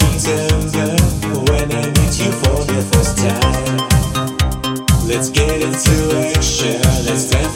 December when I meet you for the first time. Let's get into action. Let's stand